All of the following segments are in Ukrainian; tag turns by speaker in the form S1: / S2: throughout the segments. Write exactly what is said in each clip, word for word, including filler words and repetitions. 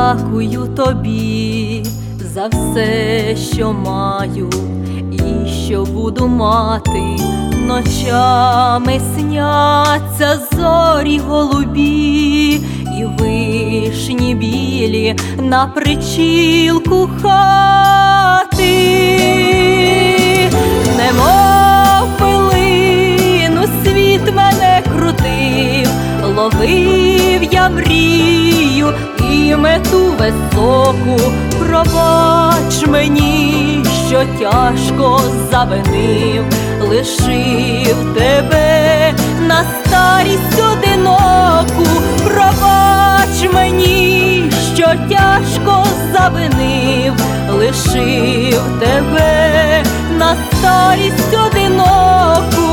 S1: дякую тобі за все, що маю і що буду мати. Ночами сняться зорі голубі і вишні білі на причілку хати. Немов пилину світ мене крутив, ловив я мрію і мету високу. Пробач мені, що тяжко завинив, лишив тебе на старість одиноку. Пробач мені, що тяжко завинив, лишив тебе на старість одиноку.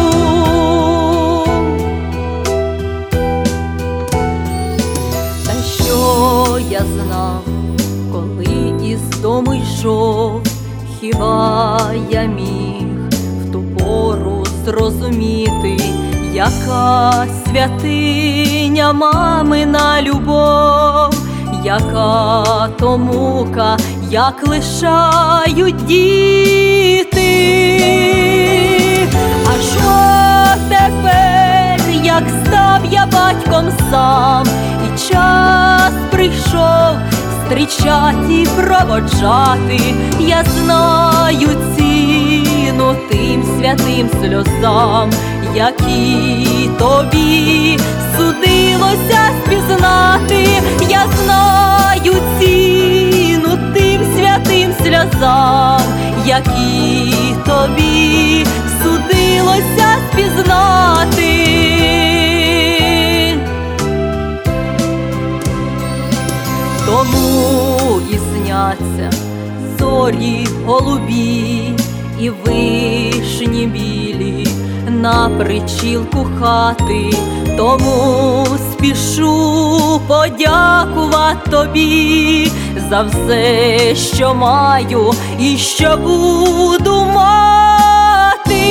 S1: Та що я знав, коли із дому йшов, хіба я міг в ту пору зрозуміти, яка святиня мамина любов, яка то мука, як лишають діти. Аж от тепер, як став я батьком сам, і час прийшов зустрічать і проводжати, я знаю ціну тим святим сльозам, які тобі судилося спізнати. Я знаю ціну тим святим сльозам, які тобі судилося спізнати. Тому і сняться зорі голубі і вишні білі на причілку хати. Тому спішу подякувати тобі за все, що маю і що буду мати.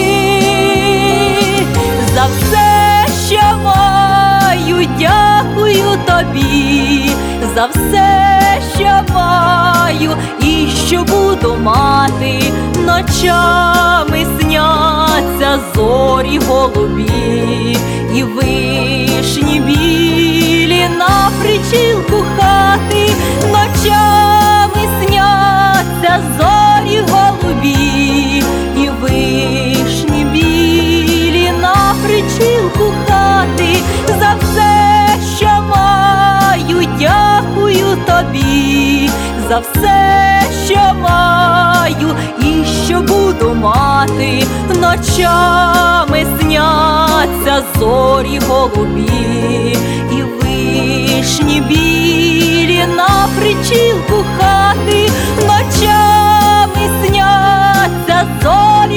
S1: За все, що маю, дякую тобі, за все, що маю і що буду мати. Ночами сняться зорі голубі і вишні білі на причілку хати. Ночами сняться зорі голубі і вишні білі на причілку хати. За все, що маю, дякую тобі, за все, що маю і що буду мати. Ночами сняться зорі голубі і вишні білі на причілку хати. Ночами сняться зорі